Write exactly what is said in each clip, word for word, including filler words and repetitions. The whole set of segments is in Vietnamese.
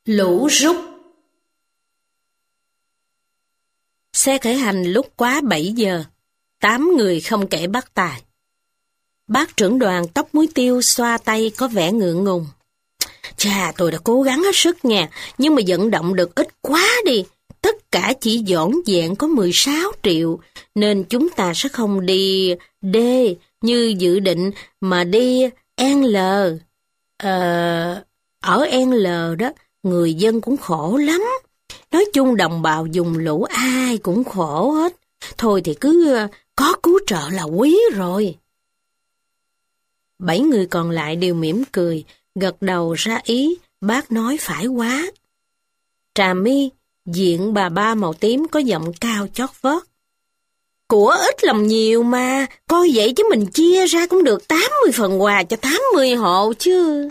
Lũ rút. Xe khởi hành lúc quá bảy giờ, tám người không kể bác tài. Bác trưởng đoàn tóc muối tiêu xoa tay có vẻ ngượng ngùng. Chà, tôi đã cố gắng hết sức nha, nhưng mà vận động được ít quá đi. Tất cả chỉ dọn dẹn có mười sáu triệu, nên chúng ta sẽ không đi D như dự định, mà đi L. Ờ, ở L đó, người dân cũng khổ lắm. Nói chung đồng bào dùng lũ ai cũng khổ hết. Thôi thì cứ có cứu trợ là quý rồi. Bảy người còn lại đều mỉm cười, gật đầu ra ý, bác nói phải quá. Trà My, diện bà ba màu tím có giọng cao chót vót. Của ít lòng nhiều mà, coi vậy chứ mình chia ra cũng được tám mươi phần quà cho tám mươi hộ chứ.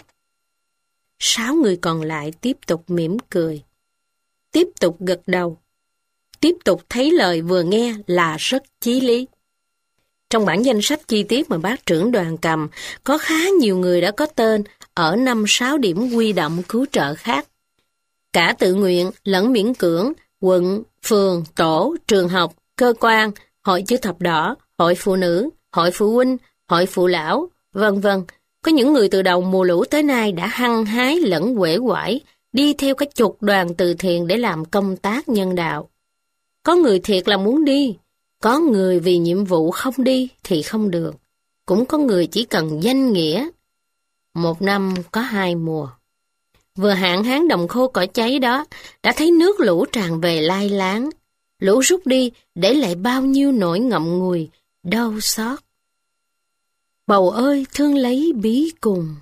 Sáu người còn lại tiếp tục mỉm cười, tiếp tục gật đầu, tiếp tục thấy lời vừa nghe là rất chí lý. Trong bản danh sách chi tiết mà bác trưởng đoàn cầm, có khá nhiều người đã có tên ở năm sáu điểm huy động cứu trợ khác. Cả tự nguyện lẫn miễn cưỡng, quận, phường, tổ, trường học, cơ quan, hội chữ thập đỏ, hội phụ nữ, hội phụ huynh, hội phụ lão, vân vân. Có những người từ đầu mùa lũ tới nay đã hăng hái lẫn uể oải, đi theo cả chục đoàn từ thiện để làm công tác nhân đạo. Có người thiệt là muốn đi, có người vì nhiệm vụ không đi thì không được, cũng có người chỉ cần danh nghĩa. Một năm có hai mùa. Vừa hạn hán đồng khô cỏ cháy đó, đã thấy nước lũ tràn về lai láng. Lũ rút đi, để lại bao nhiêu nỗi ngậm ngùi, đau xót. Bầu ơi thương lấy bí cùng.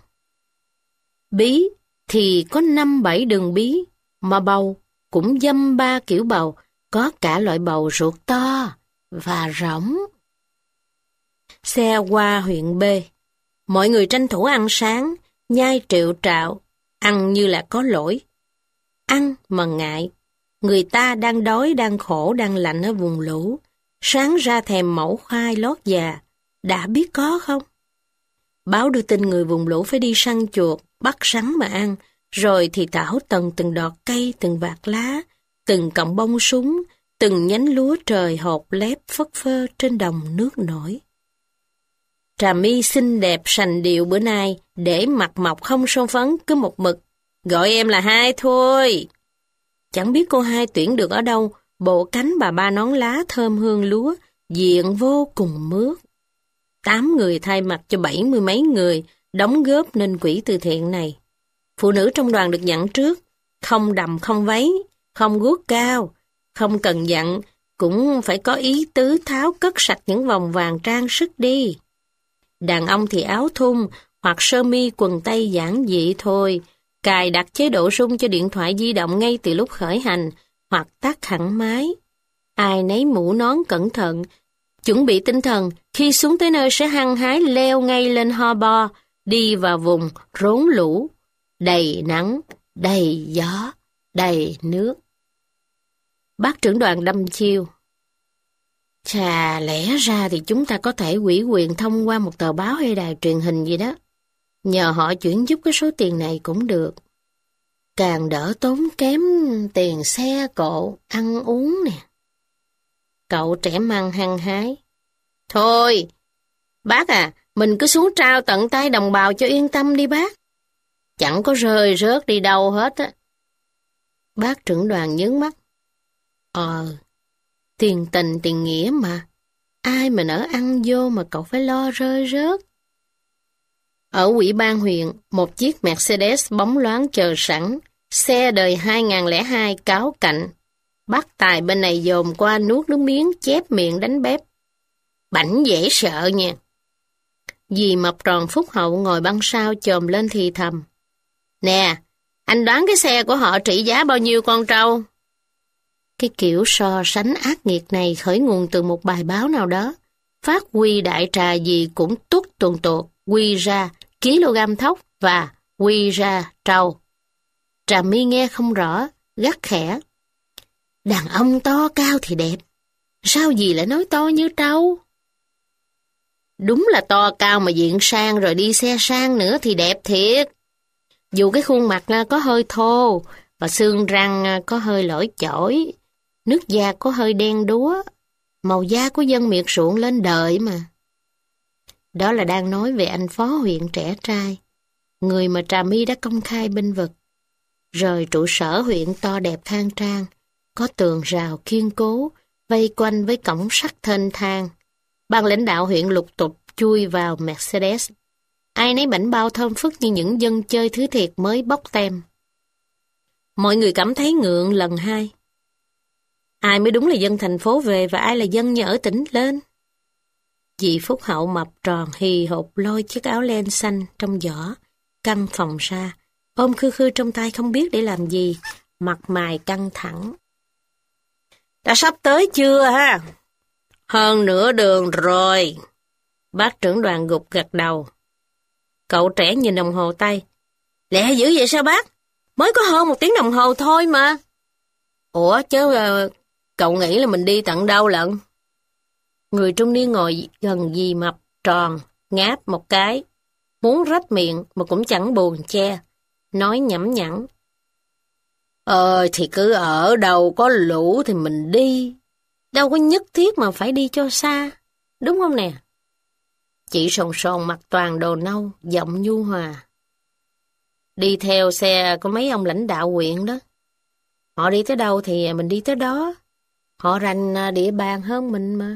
Bí thì có năm bảy đường bí, mà bầu cũng dăm ba kiểu bầu, có cả loại bầu ruột to và rỗng. Xe qua huyện B, mọi người tranh thủ ăn sáng, nhai triệu trạo, ăn như là có lỗi. Ăn mà ngại, người ta đang đói, đang khổ, đang lạnh ở vùng lũ, sáng ra thèm mẩu khoai lót già, đã biết có không? Báo đưa tin người vùng lũ phải đi săn chuột, bắt rắn mà ăn, rồi thì thảo tần từng đọt cây, từng vạt lá, từng cọng bông súng, từng nhánh lúa trời hột lép phất phơ trên đồng nước nổi. Trà My xinh đẹp sành điệu bữa nay, để mặt mọc không son phấn, cứ một mực. Gọi em là Hai thôi. Chẳng biết cô Hai tuyển được ở đâu, bộ cánh bà ba nón lá thơm hương lúa, diện vô cùng mướt. Tám người thay mặt cho bảy mươi mấy người, đóng góp nên quỹ từ thiện này. Phụ nữ trong đoàn được dặn trước, không đầm không váy, không guốc cao, không cần dặn, cũng phải có ý tứ tháo cất sạch những vòng vàng trang sức đi. Đàn ông thì áo thun, hoặc sơ mi quần tây giản dị thôi, cài đặt chế độ rung cho điện thoại di động ngay từ lúc khởi hành, hoặc tắt hẳn máy. Ai nấy mũ nón cẩn thận, chuẩn bị tinh thần, khi xuống tới nơi sẽ hăng hái leo ngay lên ho bo, đi vào vùng rốn lũ, đầy nắng, đầy gió, đầy nước. Bác trưởng đoàn đâm chiêu. Chà, lẽ ra thì chúng ta có thể ủy quyền thông qua một tờ báo hay đài truyền hình gì đó. Nhờ họ chuyển giúp cái số tiền này cũng được. Càng đỡ tốn kém tiền xe cộ, ăn uống nè. Cậu trẻ măng hăng hái. Thôi, bác à, mình cứ xuống trao tận tay đồng bào cho yên tâm đi bác. Chẳng có rơi rớt đi đâu hết á. Bác trưởng đoàn nhướng mắt. Ờ, tiền tình tiền nghĩa mà. Ai mà nỡ ăn vô mà cậu phải lo rơi rớt. Ở ủy ban huyện, một chiếc Mercedes bóng loáng chờ sẵn. Xe đời hai không không hai cáo cạnh. Bác Tài bên này dồn qua nuốt nước miếng, chép miệng đánh bếp. Bảnh dễ sợ nha. Dì mập tròn phúc hậu ngồi băng sau chồm lên thì thầm. Nè, anh đoán cái xe của họ trị giá bao nhiêu con trâu? Cái kiểu so sánh ác nghiệt này khởi nguồn từ một bài báo nào đó. Phát huy đại trà gì cũng tút tuồn tuột, quy ra kg thóc và quy ra trâu. Trà My nghe không rõ, gắt khẽ. Đàn ông to cao thì đẹp, sao dì lại nói to như trâu? Đúng là to cao mà diện sang rồi đi xe sang nữa thì đẹp thiệt. Dù cái khuôn mặt có hơi thô, và xương răng có hơi lỗi chổi, nước da có hơi đen đúa, màu da của dân miệt ruộng lên đời mà. Đó là đang nói về anh phó huyện trẻ trai, người mà Trà My đã công khai bênh vực. Rời trụ sở huyện to đẹp khang trang, có tường rào kiên cố, vây quanh với cổng sắt thênh thang. Ban lãnh đạo huyện lục tục chui vào Mercedes. Ai nấy bảnh bao thơm phức như những dân chơi thứ thiệt mới bóc tem. Mọi người cảm thấy ngượng lần hai. Ai mới đúng là dân thành phố về và ai là dân như ở tỉnh lên? Dì Phúc Hậu mập tròn hì hục lôi chiếc áo len xanh trong giỏ, căn phòng ra, ôm khư khư trong tay không biết để làm gì, mặt mày căng thẳng. Đã sắp tới chưa ha? Hơn nửa đường rồi. Bác trưởng đoàn gục gật đầu. Cậu trẻ nhìn đồng hồ tay. Lẹ dữ vậy sao bác? Mới có hơn một tiếng đồng hồ thôi mà. Ủa chứ uh, cậu nghĩ là mình đi tận đâu lận? Người trung niên ngồi gần dì mập tròn, ngáp một cái. Muốn rách miệng mà cũng chẳng buồn che. Nói nhẩm nhẵn. Ờ thì cứ ở đâu có lũ thì mình đi. Đâu có nhất thiết mà phải đi cho xa. Đúng không nè? Chị sồn sồn mặc toàn đồ nâu, giọng nhu hòa. Đi theo xe có mấy ông lãnh đạo huyện đó. Họ đi tới đâu thì mình đi tới đó. Họ rành địa bàn hơn mình mà.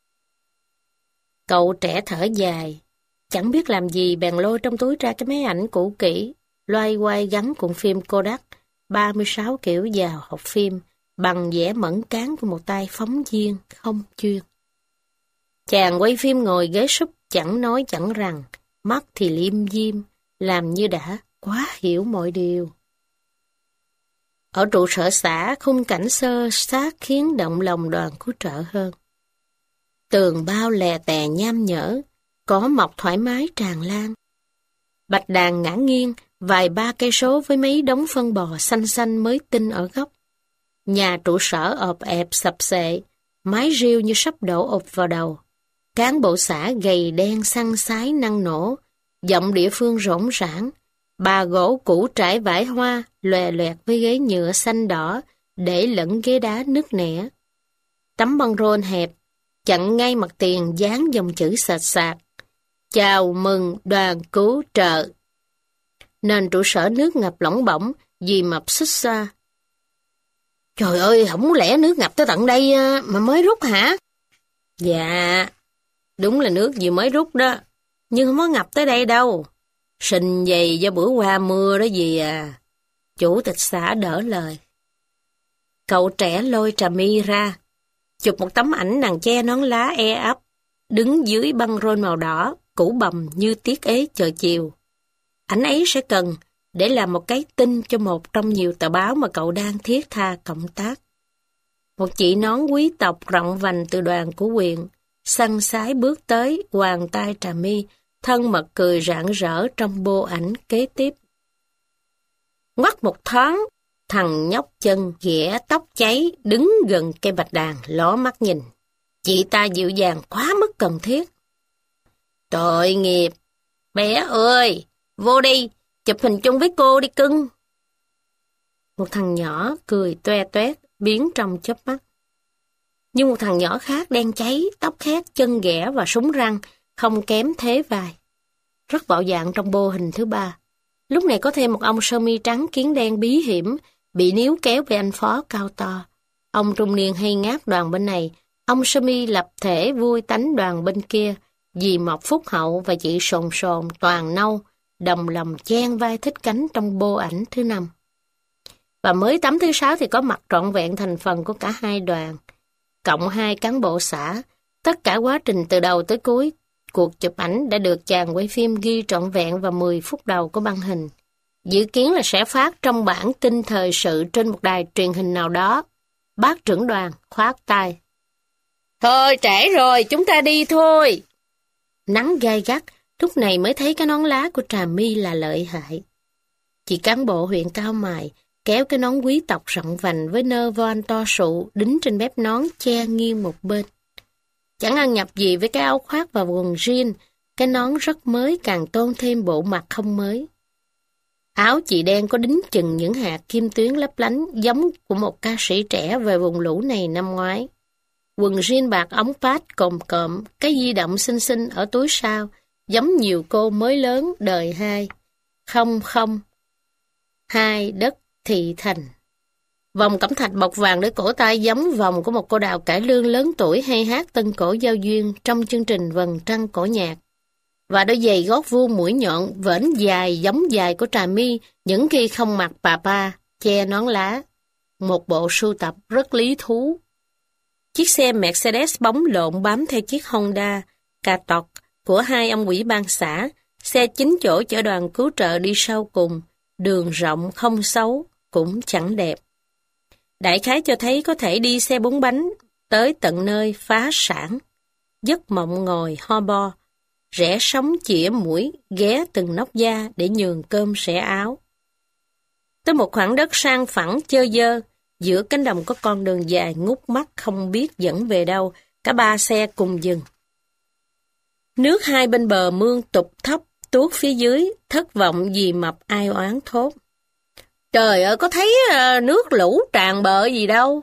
Cậu trẻ thở dài. Chẳng biết làm gì bèn lôi trong túi ra cái máy ảnh cũ kỹ. Loay quay gắn cuộn phim Kodak ba mươi sáu kiểu vào học phim bằng vẻ mẫn cán của một tay phóng viên không chuyên. Chàng quay phim ngồi ghế súp chẳng nói chẳng rằng, mắt thì liêm diêm, làm như đã quá hiểu mọi điều. Ở trụ sở xã, khung cảnh sơ sát khiến động lòng đoàn cứu trợ hơn. Tường bao lè tè nham nhở, cỏ mọc thoải mái tràn lan. Bạch đàn ngã nghiêng, vài ba cây số với mấy đống phân bò xanh xanh mới tinh ở góc. Nhà trụ sở ọp ẹp sập xệ, mái riêu như sắp đổ ụp vào đầu. Cán bộ xã gầy đen săn sái năng nổ, giọng địa phương rỗng rãng. Bà gỗ cũ trải vải hoa, lòe loẹt với ghế nhựa xanh đỏ, để lẫn ghế đá nứt nẻ. Tấm băng rôn hẹp, chặn ngay mặt tiền dán dòng chữ sạch sạc. Chào mừng đoàn cứu trợ. Nền trụ sở nước ngập lỏng bỏng, dì mập xích xa. Trời ơi, không lẽ nước ngập tới tận đây mà mới rút hả? Dạ, đúng là nước vừa mới rút đó, nhưng không có ngập tới đây đâu. Sình dày do bữa qua mưa đó dì à. Chủ tịch xã đỡ lời. Cậu trẻ lôi Trà My ra, chụp một tấm ảnh nàng che nón lá e ấp, đứng dưới băng rôn màu đỏ, cũ bầm như tiết ế chờ chiều. Ảnh ấy sẽ cần để làm một cái tin cho một trong nhiều tờ báo mà cậu đang thiết tha cộng tác. Một chị nón quý tộc rộng vành từ đoàn của huyện, săn sái bước tới, hoàng tay Trà My, thân mật cười rạng rỡ trong bô ảnh kế tiếp. Ngoắt một thoáng, thằng nhóc chân ghẻ tóc cháy đứng gần cây bạch đàn ló mắt nhìn. Chị ta dịu dàng quá mức cần thiết. Tội nghiệp, bé ơi, vô đi, chụp hình chung với cô đi cưng. Một thằng nhỏ cười toe toét biến trong chớp mắt. Nhưng một thằng nhỏ khác đen cháy, tóc khét, chân ghẻ và súng răng, không kém thế vai. Rất bạo dạn trong bô hình thứ ba. Lúc này có thêm một ông sơ mi trắng kiến đen bí hiểm, bị níu kéo về anh phó cao to. Ông trung niên hay ngáp đoàn bên này, ông sơ mi lập thể vui tánh đoàn bên kia, dì Mộc Phúc Hậu và chị Sồn Sồn toàn nâu, đồng lòng chen vai thích cánh trong bô ảnh thứ năm. Và mới tấm thứ sáu thì có mặt trọn vẹn thành phần của cả hai đoàn, cộng hai cán bộ xã. Tất cả quá trình từ đầu tới cuối, cuộc chụp ảnh đã được chàng quay phim ghi trọn vẹn vào mười phút đầu của băng hình. Dự kiến là sẽ phát trong bản tin thời sự trên một đài truyền hình nào đó. Bác trưởng đoàn khoát tay. Thôi trễ rồi, chúng ta đi thôi. Nắng gai gắt, lúc này mới thấy cái nón lá của Trà My là lợi hại. Chị cán bộ huyện cao mài, kéo cái nón quý tộc rộng vành với nơ voan to sụ đính trên mép nón che nghiêng một bên. Chẳng ăn nhập gì với cái áo khoác và quần jean, cái nón rất mới càng tôn thêm bộ mặt không mới. Áo chị đen có đính chừng những hạt kim tuyến lấp lánh giống của một ca sĩ trẻ về vùng lũ này năm ngoái. Quần jean bạc ống pad cồm cộm, cái di động xinh xinh ở túi sau, giống nhiều cô mới lớn đời hai. Không không, hai đất thị thành. Vòng cẩm thạch bọc vàng để cổ tay giống vòng của một cô đào cải lương lớn tuổi hay hát tân cổ giao duyên trong chương trình Vầng Trăng cổ nhạc. Và đôi giày gót vuông mũi nhọn, vểnh dài giống dài của Trà My những khi không mặc bà pa, che nón lá. Một bộ sưu tập rất lý thú. Chiếc xe Mercedes bóng lộn bám theo chiếc Honda Catot của hai ông ủy ban xã, xe chín chỗ chở đoàn cứu trợ đi sau cùng, đường rộng không xấu, cũng chẳng đẹp. Đại khái cho thấy có thể đi xe bốn bánh, tới tận nơi phá sản. Giấc mộng ngồi ho bo, rẽ sóng chĩa mũi, ghé từng nóc da để nhường cơm xẻ áo. Tới một khoảng đất sang phẳng chơ dơ, giữa cánh đồng có con đường dài ngút mắt không biết dẫn về đâu, cả ba xe cùng dừng. Nước hai bên bờ mương tụt thấp, tuốt phía dưới, thất vọng vì mập ai oán thốt. Trời ơi, có thấy uh, nước lũ tràn bờ gì đâu.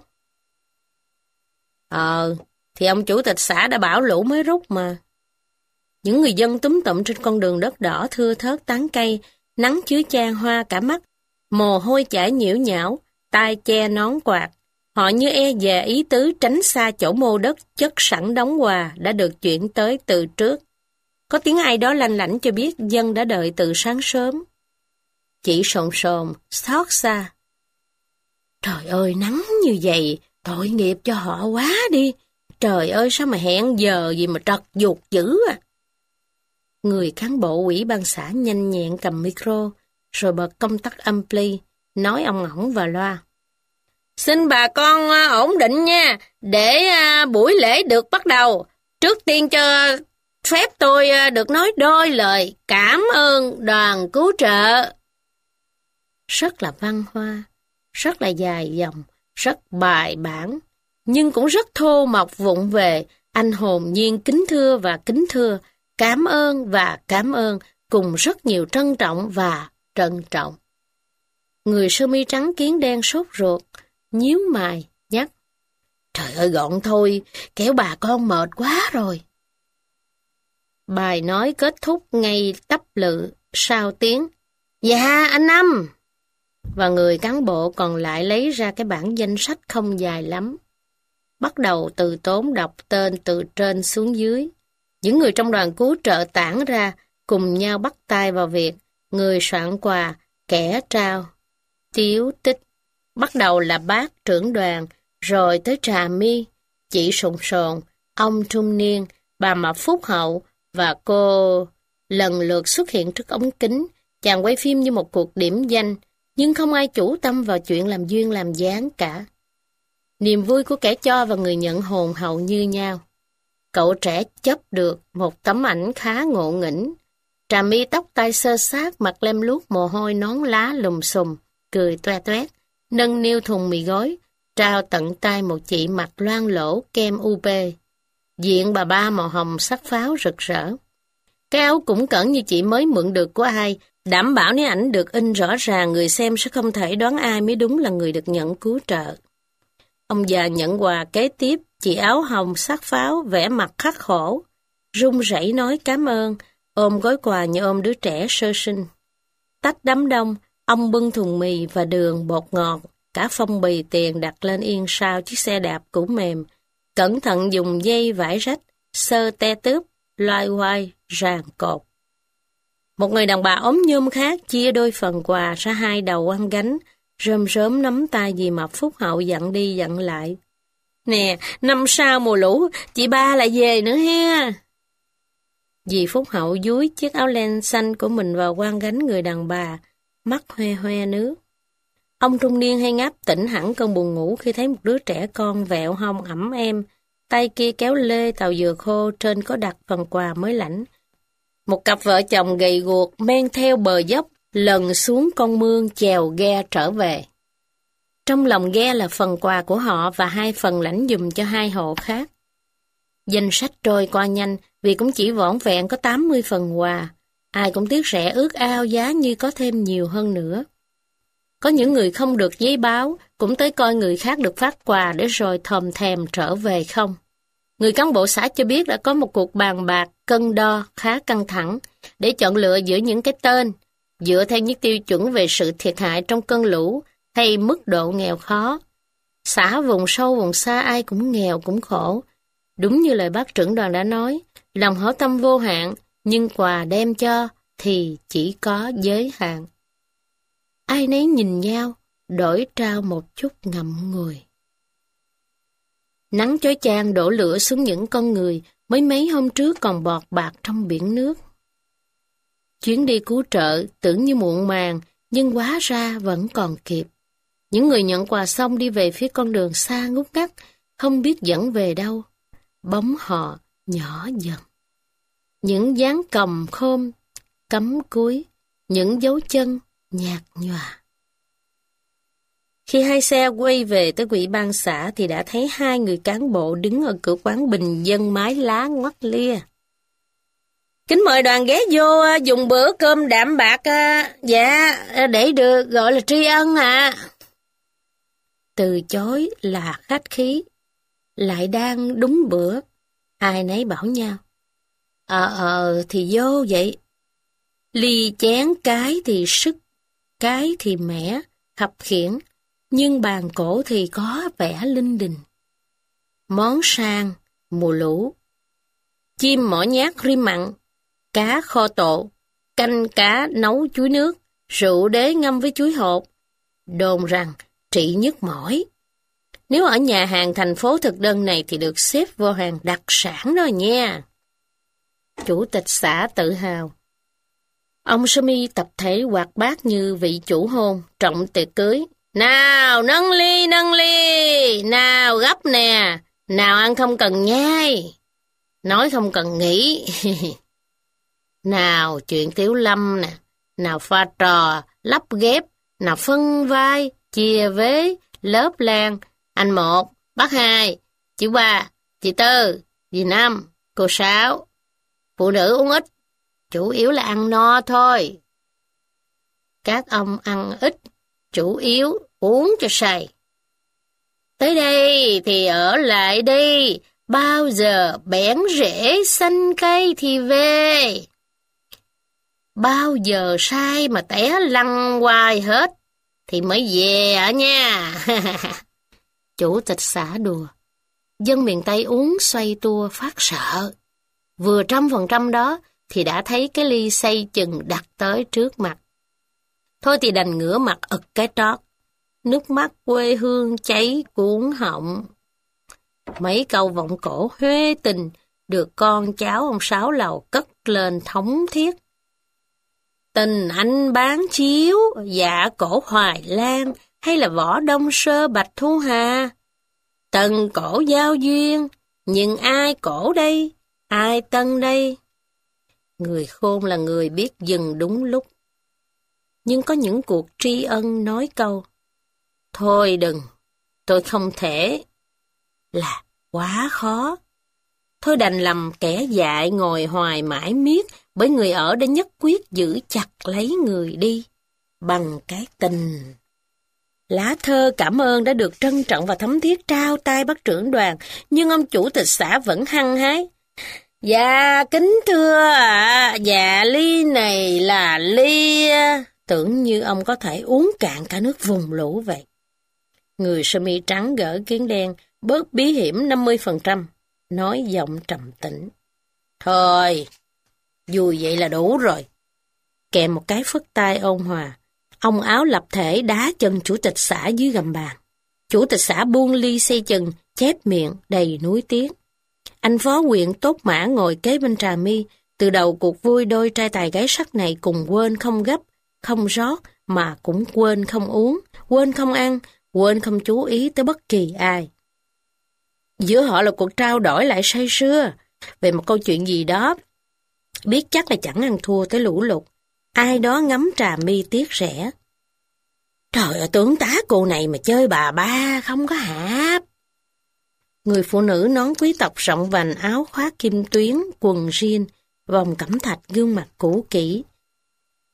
Ờ, thì ông chủ tịch xã đã bảo lũ mới rút mà. Những người dân túm tụm trên con đường đất đỏ thưa thớt tán cây, nắng chứa chan hoa cả mắt, mồ hôi chảy nhiễu nhão, tai che nón quạt. Họ như e dè ý tứ tránh xa chỗ mô đất chất sẵn đóng quà đã được chuyển tới từ trước. Có tiếng ai đó lanh lảnh cho biết dân đã đợi từ sáng sớm. Chỉ sồn sồn, xót xa. Trời ơi, nắng như vậy, tội nghiệp cho họ quá đi. Trời ơi, sao mà hẹn giờ gì mà trật ruột dữ à. Người cán bộ ủy ban xã nhanh nhẹn cầm micro, rồi bật công tắc ampli, nói ông ổng vào loa. Xin bà con ổn định nha, để buổi lễ được bắt đầu. Trước tiên cho phép tôi được nói đôi lời cảm ơn đoàn cứu trợ. Rất là văn hoa, rất là dài dòng, rất bài bản, nhưng cũng rất thô mộc vụng về. Anh hồn nhiên kính thưa và kính thưa, cảm ơn và cảm ơn, cùng rất nhiều trân trọng và trân trọng. Người sơ mi trắng kiến đen sốt ruột, nhíu mày, nhắc. Trời ơi gọn thôi, kéo bà con mệt quá rồi. Bài nói kết thúc ngay tấp lự, sau tiếng. Dạ, anh Năm. Và người cán bộ còn lại lấy ra cái bản danh sách không dài lắm. Bắt đầu từ tốn đọc tên từ trên xuống dưới. Những người trong đoàn cứu trợ tản ra, cùng nhau bắt tay vào việc. Người soạn quà, kẻ trao. Tiếu tích. Bắt đầu là bác trưởng đoàn, rồi tới Trà My, chị Sồn Sồn, ông trung niên, bà Mập Phúc Hậu và cô lần lượt xuất hiện trước ống kính. Chàng quay phim như một cuộc điểm danh, nhưng không ai chủ tâm vào chuyện làm duyên làm dáng cả. Niềm vui của kẻ cho và người nhận hồn hậu như nhau. Cậu trẻ chấp được một tấm ảnh khá ngộ nghĩnh. Trà My tóc tai xơ xát, mặt lem luốc mồ hôi, nón lá lùm xùm, cười toe toét, nâng niu thùng mì gói, trao tận tay một chị mặt loang lỗ kem u pê. Diện bà ba màu hồng sắc pháo rực rỡ. Cái áo cũng cẩn như chị mới mượn được của ai, đảm bảo nếu ảnh được in rõ ràng người xem sẽ không thể đoán ai mới đúng là người được nhận cứu trợ. Ông già nhận quà kế tiếp, chị áo hồng sắc pháo vẻ mặt khắc khổ, run rẩy nói cảm ơn, ôm gói quà như ôm đứa trẻ sơ sinh. Tách đám đông, ông bưng thùng mì và đường bột ngọt, cả phong bì tiền đặt lên yên sau chiếc xe đạp cũ mềm, cẩn thận dùng dây vải rách, sơ te tướp, loay hoay, ràng cột. Một người đàn bà ốm nhôm khác chia đôi phần quà ra hai đầu ăn gánh, rơm rớm nắm tay dì Mập Phúc Hậu dặn đi dặn lại. Nè, năm sau mùa lũ, chị ba lại về nữa ha. Dì Phúc Hậu dúi chiếc áo len xanh của mình vào quan gánh người đàn bà, mắt hoe hoe nước. Ông trung niên hay ngáp tỉnh hẳn cơn buồn ngủ khi thấy một đứa trẻ con vẹo hông ẵm em, tay kia kéo lê tàu dừa khô trên có đặt phần quà mới lãnh. Một cặp vợ chồng gầy guộc men theo bờ dốc, lần xuống con mương chèo ghe trở về. Trong lòng ghe là phần quà của họ và hai phần lãnh dùm cho hai hộ khác. Danh sách trôi qua nhanh vì cũng chỉ vỏn vẹn có tám mươi phần quà. Ai cũng tiếc rẻ ước ao giá như có thêm nhiều hơn nữa. Có những người không được giấy báo, cũng tới coi người khác được phát quà để rồi thòm thèm trở về không. Người cán bộ xã cho biết đã có một cuộc bàn bạc, cân đo khá căng thẳng để chọn lựa giữa những cái tên, dựa theo những tiêu chuẩn về sự thiệt hại trong cơn lũ hay mức độ nghèo khó. Xã vùng sâu vùng xa ai cũng nghèo cũng khổ. Đúng như lời bác trưởng đoàn đã nói, lòng hảo tâm vô hạn, nhưng quà đem cho thì chỉ có giới hạn. Ai nấy nhìn nhau, đổi trao một chút ngậm ngùi. Nắng chói chang đổ lửa xuống những con người mới mấy hôm trước còn bọt bạc trong biển nước. Chuyến đi cứu trợ tưởng như muộn màng, nhưng hóa ra vẫn còn kịp. Những người nhận quà xong đi về phía con đường xa ngút ngắt, không biết dẫn về đâu. Bóng họ nhỏ dần. Những dáng còng khôm, cắm cúi, những dấu chân nhạt nhòa. Khi hai xe quay về tới ủy ban xã thì đã thấy hai người cán bộ đứng ở cửa quán bình dân mái lá ngoắt lia. Kính mời đoàn ghé vô dùng bữa cơm đạm bạc, dạ, để được gọi là tri ân ạ. À. Từ chối là khách khí, lại đang đúng bữa, ai nấy bảo nhau. Ờ, ờ, thì vô vậy. Ly chén cái thì sức, cái thì mẻ, khập khiễng, nhưng bàn cổ thì có vẻ linh đình. Món sang, mùa lũ. Chim mỏ nhát rim mặn, cá kho tộ, canh cá nấu chuối nước, rượu đế ngâm với chuối hột. Đồn rằng trị nhức mỏi. Nếu ở nhà hàng thành phố thực đơn này thì được xếp vô hàng đặc sản đó nha. Chủ tịch xã tự hào. Ông sơ mi tập thể hoạt bát như vị chủ hôn, trọng tiệc cưới. Nào, nâng ly, nâng ly, nào gấp nè, nào ăn không cần nhai, nói không cần nghĩ. Nào chuyện Tiểu Lâm nè, nào pha trò, lắp ghép, nào phân vai, chia vế, lớp lan, anh một, bác hai, chị ba, chị tư, dì năm, cô sáu. Phụ nữ uống ít, chủ yếu là ăn no thôi. Các ông ăn ít, chủ yếu uống cho say. Tới đây thì ở lại đi, bao giờ bén rễ xanh cây thì về. Bao giờ sai mà té lăn hoài hết thì mới về ở nha. Chủ tịch xã đùa. Dân miền Tây uống xoay tua phát sợ. Vừa trăm phần trăm đó thì đã thấy cái ly say chừng đặt tới trước mặt. Thôi thì đành ngửa mặt ực cái trót. Nước mắt quê hương cháy cuốn họng. Mấy câu vọng cổ huê tình được con cháu ông Sáu Lầu cất lên thống thiết. Tình anh bán chiếu, dạ cổ Hoài Lan hay là võ Đông Sơ Bạch Thu Hà. Tần cổ giao duyên, nhưng ai cổ đây, ai tân đây? Người khôn là người biết dừng đúng lúc. Nhưng có những cuộc tri ân nói câu, thôi đừng, tôi không thể, là quá khó. Thôi đành lầm kẻ dại ngồi hoài mãi miết, bởi người ở đã nhất quyết giữ chặt lấy người đi, bằng cái tình. Lá thơ cảm ơn đã được trân trọng và thấm thiết trao tay bác trưởng đoàn, nhưng ông chủ tịch xã vẫn hăng hái. Dạ, kính thưa ạ, à, dạ ly này là ly... Tưởng như ông có thể uống cạn cả nước vùng lũ vậy. Người sơ mi trắng gỡ kiến đen, bớt bí hiểm năm mươi phần trăm, nói giọng trầm tĩnh. Thôi, vui vậy là đủ rồi. Kèm một cái phất tay ôn hòa, ông áo lập thể đá chân chủ tịch xã dưới gầm bàn. Chủ tịch xã buông ly xây chân, chép miệng đầy nuối tiếc. Anh phó huyện Tốt Mã ngồi kế bên Trà My, từ đầu cuộc vui đôi trai tài gái sắc này cùng quên không gấp, không rót, mà cũng quên không uống, quên không ăn, quên không chú ý tới bất kỳ ai. Giữa họ là cuộc trao đổi lại say sưa, về một câu chuyện gì đó, biết chắc là chẳng ăn thua tới lũ lụt. Ai đó ngắm Trà My tiếc rẻ. Trời ơi, tướng tá cô này mà chơi bà ba không có hạp. Người phụ nữ nón quý tộc rộng vành, áo khoác kim tuyến, quần jean, vòng cẩm thạch, gương mặt cũ kỹ,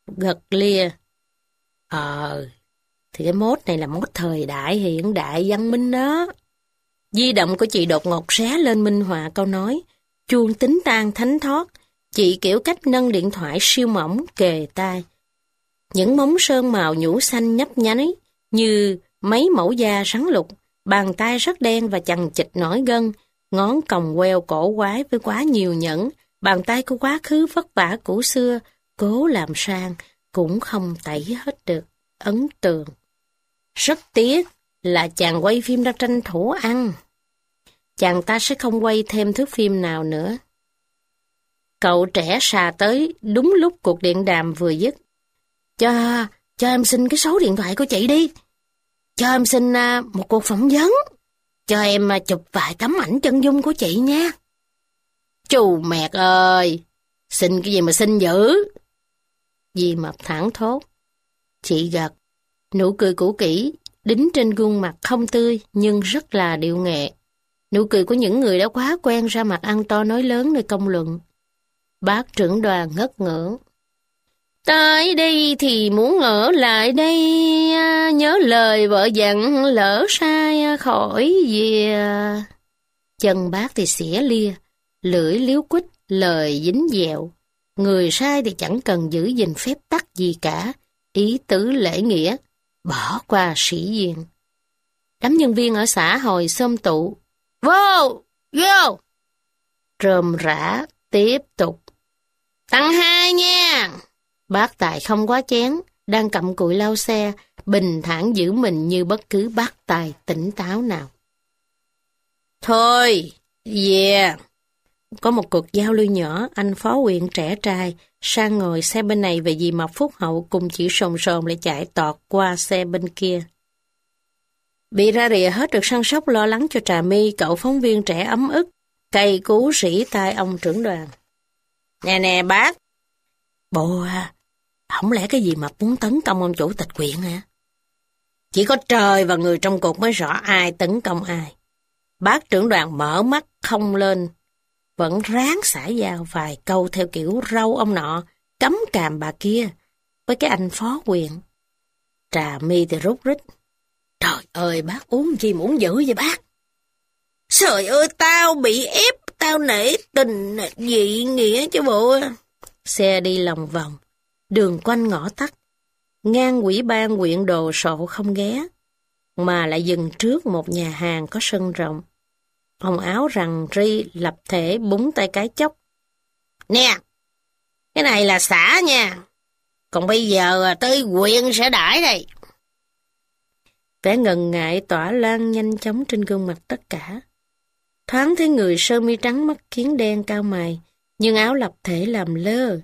gật lia. Ờ, thì cái mốt này là mốt thời đại hiện đại văn minh đó. Di động của chị đột ngột ré lên minh họa câu nói, chuông tính tan thánh thót. Chị kiểu cách nâng điện thoại siêu mỏng kề tai. Những móng sơn màu nhũ xanh nhấp nháy như mấy mẫu da rắn lục, bàn tay rất đen và chằng chịt nổi gân, ngón còng queo cổ quái với quá nhiều nhẫn, bàn tay của quá khứ vất vả cũ xưa, cố làm sang, cũng không tẩy hết được ấn tượng. Rất tiếc là chàng quay phim đã tranh thủ ăn. Chàng ta sẽ không quay thêm thước phim nào nữa. Cậu trẻ xà tới đúng lúc cuộc điện đàm vừa dứt. Cho, cho em xin cái số điện thoại của chị đi. Cho em xin uh, một cuộc phỏng vấn. Cho em uh, chụp vài tấm ảnh chân dung của chị nha. Chù mẹt ơi, xin cái gì mà xin dữ. Dì Mập thẳng thốt. Chị gật, nụ cười cũ kỹ, đính trên gương mặt không tươi nhưng rất là điệu nghệ. Nụ cười của những người đã quá quen ra mặt ăn to nói lớn nơi công luận. Bác trưởng đoàn ngất ngưỡng. Tới đây thì muốn ở lại đây, nhớ lời vợ dặn lỡ sai khỏi về. Chân bác thì xỉa lia, lưỡi liếu quýt, lời dính dẹo. Người sai thì chẳng cần giữ gìn phép tắc gì cả, ý tứ lễ nghĩa, bỏ qua sĩ diện. Đám nhân viên ở xã hồi xôm tụ. Vô! Vô! Rơm rã, tiếp tục. Tăng hai nha! Bác Tài không quá chén, đang cầm cụi lau xe, bình thản giữ mình như bất cứ bác Tài tỉnh táo nào. Thôi, về. Yeah. Có một cuộc giao lưu nhỏ, anh phó huyện trẻ trai sang ngồi xe bên này về dì Mập phúc hậu cùng chị Sồn Sồn lại chạy tọt qua xe bên kia. Bị ra rìa hết được săn sóc lo lắng cho Trà My, cậu phóng viên trẻ ấm ức, cay cú rỉ tai ông trưởng đoàn. Nè nè bác. Bộ à, không lẽ cái gì mà muốn tấn công ông chủ tịch huyện hả? Chỉ có trời và người trong cuộc mới rõ ai tấn công ai. Bác trưởng đoàn mở mắt không lên, vẫn ráng xả dao vài câu theo kiểu râu ông nọ, cấm càm bà kia, với cái anh phó huyện. Trà My thì rút rít. Trời ơi, bác uống gì muốn dữ vậy bác? Trời ơi, tao bị ép, tao nể tình dị nghĩa chứ bộ. Xe đi lòng vòng, đường quanh ngõ tắt, ngang ủy ban huyện đồ sộ không ghé, mà lại dừng trước một nhà hàng có sân rộng. Ông áo rằn ri lập thể búng tay cái chốc. Nè, cái này là xã nha, còn bây giờ tới huyện sẽ đãi đây. Vẻ ngần ngại tỏa lan nhanh chóng trên gương mặt tất cả. Thoáng thấy người sơ mi trắng mắt kiến đen cao mày, nhưng áo lập thể làm lơ.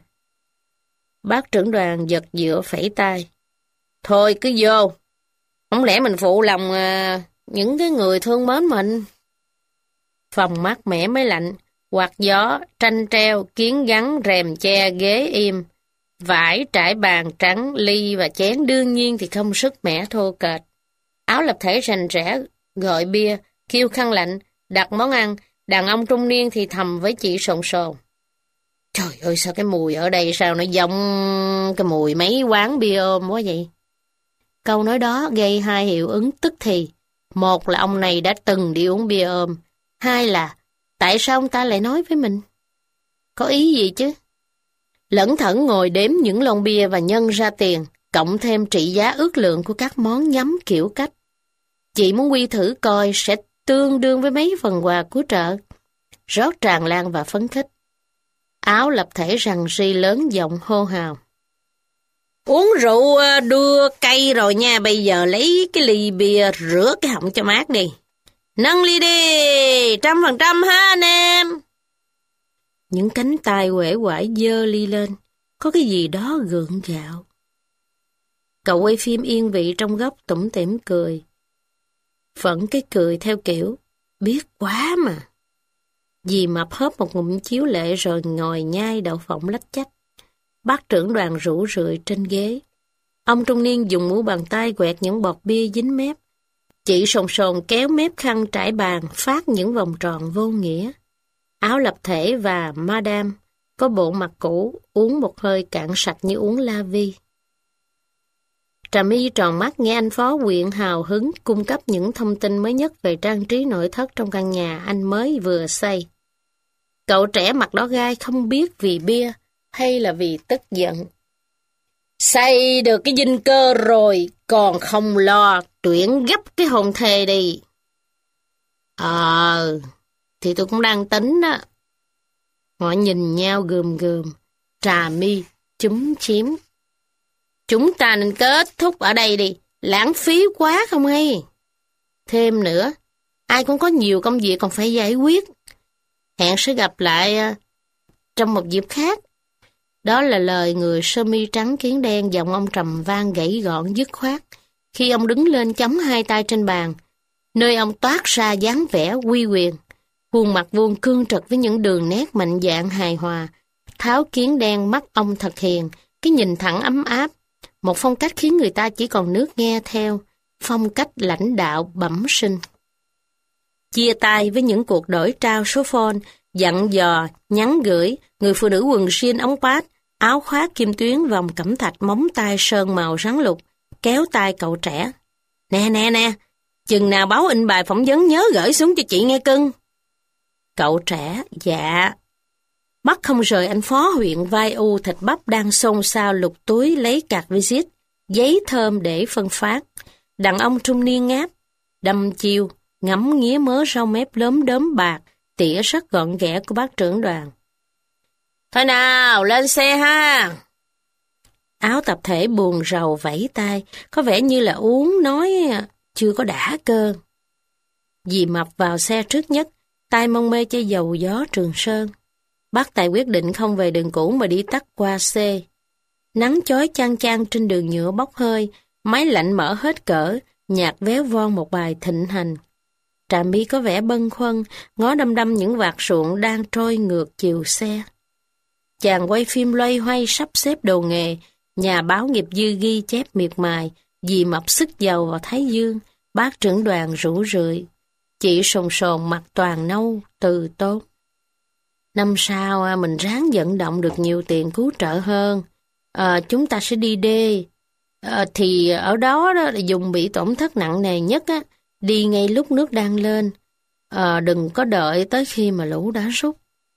Bác trưởng đoàn giật dựa phẩy tay. Thôi cứ vô, không lẽ mình phụ lòng à, những cái người thương mến mình. Phòng mát mẻ mới lạnh, quạt gió, tranh treo, kiến gắn, rèm che, ghế im, vải trải bàn trắng, ly và chén đương nhiên thì không sức mẻ thô kệch. Áo lập thể rành rẽ, gọi bia, kêu khăn lạnh, đặt món ăn, đàn ông trung niên thì thầm với chị Sồn Sồn. Trời ơi, sao cái mùi ở đây sao nó giống cái mùi mấy quán bia ôm quá vậy? Câu nói đó gây hai hiệu ứng tức thì. Một là ông này đã từng đi uống bia ôm. Hai là, tại sao ông ta lại nói với mình? Có ý gì chứ? Lẩn thẩn ngồi đếm những lon bia và nhân ra tiền, cộng thêm trị giá ước lượng của các món nhắm kiểu cách. Chị muốn quy thử coi sẽ tương đương với mấy phần quà của chợ. Rót tràn lan và phấn khích. Áo lập thể rằng ri lớn giọng hô hào. Uống rượu đưa cây rồi nha, bây giờ lấy cái ly bia rửa cái họng cho mát đi. Nâng ly đi, trăm phần trăm ha anh em. Những cánh tay uể oải dơ ly lên, có cái gì đó gượng gạo. Cậu quay phim yên vị trong góc tủm tỉm cười. Vẫn cái cười theo kiểu, biết quá mà. Dì Mập hớp một ngụm chiếu lệ rồi ngồi nhai đậu phộng lách chách. Bác trưởng đoàn rủ rượi trên ghế. Ông trung niên dùng mu bàn tay quẹt những bọt bia dính mép. Chị Sồn Sồn kéo mép khăn trải bàn phát những vòng tròn vô nghĩa. Áo lập thể và Madame có bộ mặt cũ, uống một hơi cạn sạch như uống la vi. Trà My tròn mắt nghe anh phó huyện hào hứng cung cấp những thông tin mới nhất về trang trí nội thất trong căn nhà anh mới vừa xây. Cậu trẻ mặt đỏ gai không biết vì bia hay là vì tức giận. Xây được cái dinh cơ rồi, còn không lo tuyển gấp cái hôn thê đi. Ờ, thì tôi cũng đang tính đó. Họ nhìn nhau gườm gườm, Trà My chúm chím. Chúng ta nên kết thúc ở đây đi, lãng phí quá không hay. Thêm nữa, ai cũng có nhiều công việc còn phải giải quyết. Hẹn sẽ gặp lại uh, trong một dịp khác. Đó là lời người sơ mi trắng kiến đen, giọng ông trầm vang gãy gọn dứt khoát. Khi ông đứng lên chống hai tay trên bàn, nơi ông toát ra dáng vẻ uy quyền. Khuôn mặt vuông cương trật với những đường nét mạnh dạn hài hòa. Tháo kiến đen mắt ông thật hiền, cái nhìn thẳng ấm áp. Một phong cách khiến người ta chỉ còn nước nghe theo, phong cách lãnh đạo bẩm sinh. Chia tay với những cuộc đổi trao số phone, dặn dò, nhắn gửi, người phụ nữ quần jean ống pát, áo khoác kim tuyến vòng cẩm thạch móng tay sơn màu rắn lục, kéo tay cậu trẻ. Nè nè nè, chừng nào báo in bài phỏng vấn nhớ gửi xuống cho chị nghe cưng. Cậu trẻ, dạ. Mắt không rời anh phó huyện vai u thịt bắp đang xôn xao lục túi lấy card visit, giấy thơm để phân phát. Đàn ông trung niên ngáp, đâm chiêu, ngắm nghía mớ rau mép lớn đốm bạc, tỉa rất gọn ghẽ của bác trưởng đoàn. Thôi nào, lên xe ha! Áo tập thể buồn rầu vẫy tay, có vẻ như là uống nói chưa có đã cơ. Dì Mập vào xe trước nhất, tay mong mê chai dầu gió Trường Sơn. Bác Tài quyết định không về đường cũ mà đi tắt qua C. Nắng chói chang chang trên đường nhựa bốc hơi, máy lạnh mở hết cỡ, nhạc véo von một bài thịnh hành. Trà My có vẻ bâng khuâng, ngó đăm đăm những vạt ruộng đang trôi ngược chiều xe. Chàng quay phim loay hoay sắp xếp đồ nghề, nhà báo nghiệp dư ghi chép miệt mài, dì Mập sức dầu vào thái dương, bác trưởng đoàn rủ rượi. Chị sồn sồn mặt toàn nâu, từ tốn. Năm sau mình ráng vận động được nhiều tiền cứu trợ hơn. À, chúng ta sẽ đi đê. À, thì ở đó, đó là dùng bị tổn thất nặng nề nhất á, đi ngay lúc nước đang lên. À, đừng có đợi tới khi mà lũ đã rút.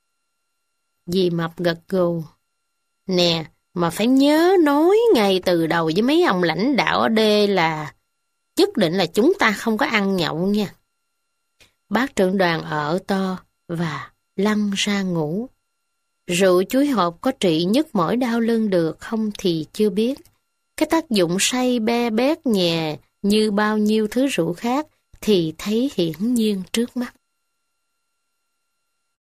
Dì Mập gật gù. Nè, mà phải nhớ nói ngay từ đầu với mấy ông lãnh đạo ở đê là nhất định là chúng ta không có ăn nhậu nha. Bác trưởng đoàn ở to và lăn ra ngủ. Rượu chuối hộp có trị nhức mỏi đau lưng được không thì chưa biết. Cái tác dụng say be bét nhè như bao nhiêu thứ rượu khác thì thấy hiển nhiên trước mắt.